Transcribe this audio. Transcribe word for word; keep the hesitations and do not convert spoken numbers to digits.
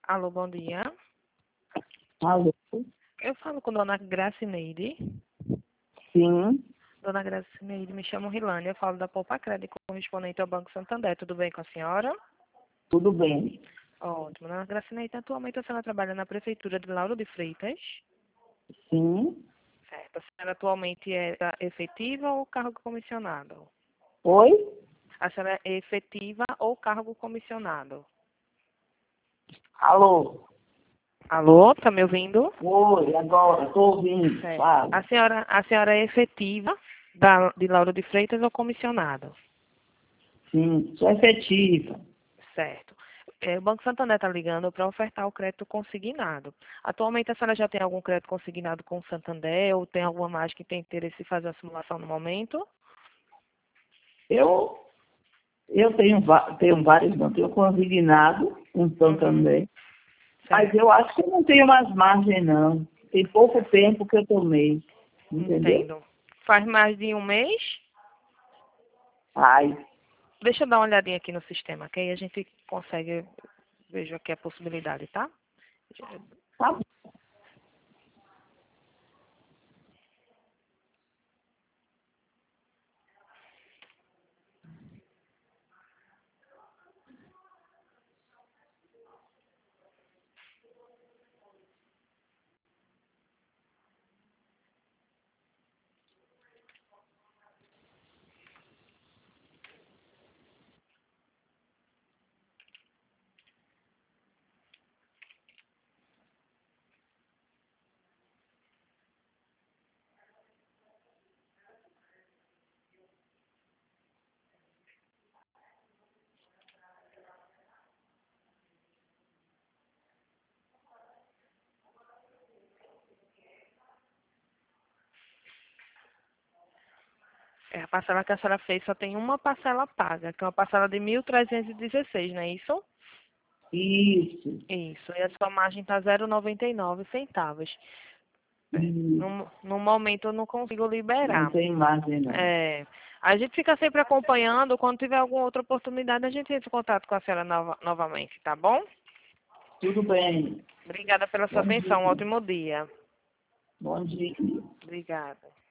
Alô, bom dia. Alô? Eu falo com Dona Gracineide. Sim, Dona Gracineide, me chamo Rilane, eu falo da Poupa Crédito correspondente ao Banco Santander. Tudo bem com a senhora? tudo bem. Ótimo. Dona Gracineide, atualmente a senhora trabalha na Prefeitura de Lauro de Freitas. Sim. Certo. A senhora atualmente é efetiva ou cargo comissionado? Oi? A senhora é efetiva ou cargo comissionado? Alô? Alô, tá me ouvindo? Oi, agora, estou ouvindo. Certo. Fala. A senhora, a senhora é efetiva da, de Lauro de Freitas ou comissionado? Sim, sou efetiva. Certo. É, o Banco Santander está ligando para ofertar o crédito consignado. Atualmente, a senhora já tem algum crédito consignado com o Santander ou tem alguma mais que tem interesse em fazer a simulação no momento? Eu, eu tenho, va- tenho vários, não tenho consignado um Uhum. também, mas Certo. eu acho que eu não tenho mais margem, não. Tem pouco tempo que eu tomei, entendeu? Entendo. Faz mais de um mês? Ai, Deixa eu dar uma olhadinha aqui no sistema, que aí a gente consegue, vejo aqui a possibilidade, tá? tá bom. É, a parcela que a senhora fez só tem uma parcela paga, que é uma parcela de mil trezentos e dezesseis, não é isso? Isso, Isso. E a sua margem está zero vírgula noventa e nove centavos. É, isso. no, no momento eu não consigo Não liberar. tem margem, não. É, a gente fica sempre acompanhando. Quando tiver alguma outra oportunidade, a gente entra em contato com a senhora nova- novamente, tá bom? Tudo bem. Obrigada pela sua Bom dia. atenção. Um ótimo dia. Bom dia. Obrigada.